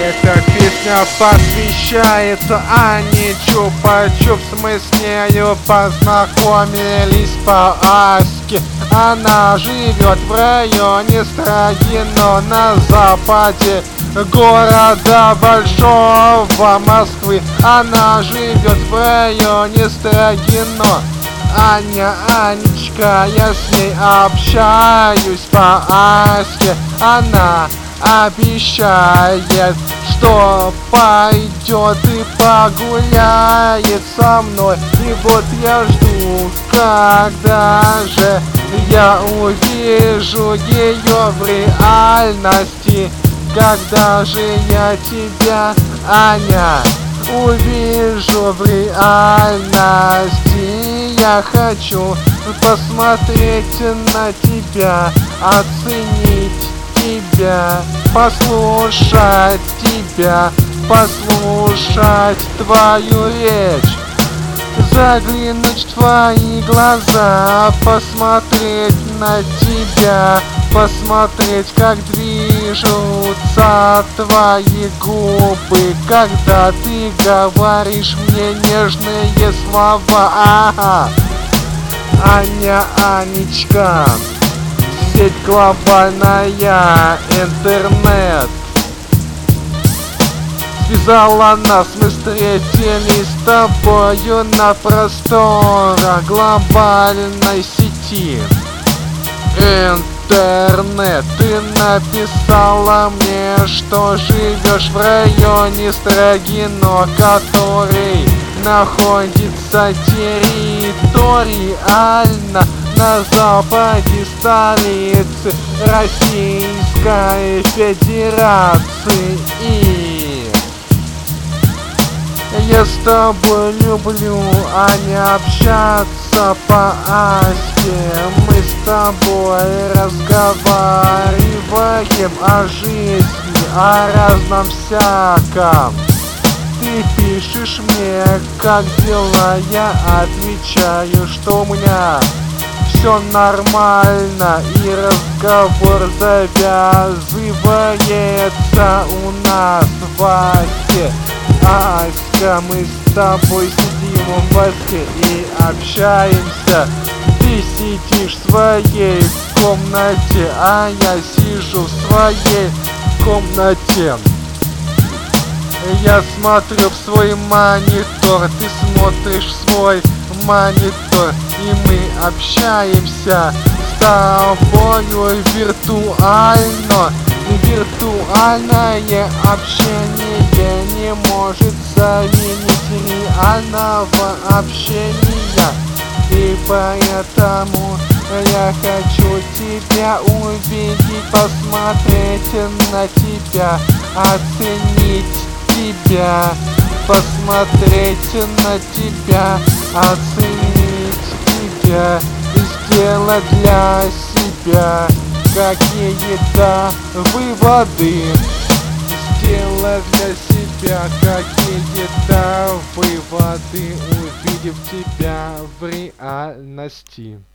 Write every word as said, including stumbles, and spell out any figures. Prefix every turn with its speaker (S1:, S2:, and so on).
S1: Эта песня посвящается Ане Чупа-Чупс. Мы с нею познакомились по Аське. Она живет в районе Строгино на западе города большого Москвы. Она живет в районе Строгино. Аня, Анечка, я с ней общаюсь по Аське. Она обещает, что пойдет и погуляет со мной. И вот я жду, когда же я увижу ее в реальности. Когда же я тебя, Аня, увижу в реальности? Я хочу посмотреть на тебя, оценить тебя, послушать тебя, послушать твою речь, заглянуть в твои глаза, посмотреть на тебя, посмотреть, как движутся твои губы, когда ты говоришь мне нежные слова. Ага. Аня, Анечка, сеть глобальная, интернет связала нас, мы встретились с тобою на просторах глобальной сети. Интернет, ты написала мне, что живешь в районе Строгино, который находится территориально на западе столицы Российской Федерации. И я с тобой люблю, Аня, общаться по Аське. Мы с тобой разговариваем о жизни, о разном всяком. Ты пишешь мне, как дела, я отвечаю, что у меня все нормально, и разговор завязывается у нас в Аське. Аська, мы с тобой сидим в Аське и общаемся. Ты сидишь в своей комнате, а я сижу в своей комнате. Я смотрю в свой монитор, ты смотришь в свой монитор, и мы общаемся с тобою виртуально. Виртуальное общение не может заменить реального общения. И поэтому я хочу тебя увидеть, посмотреть на тебя, оценить тебя, посмотреть на тебя, оценить тебя и сделать для себя какие-то выводы. Сделать для себя какие-то выводы, увидев тебя в реальности.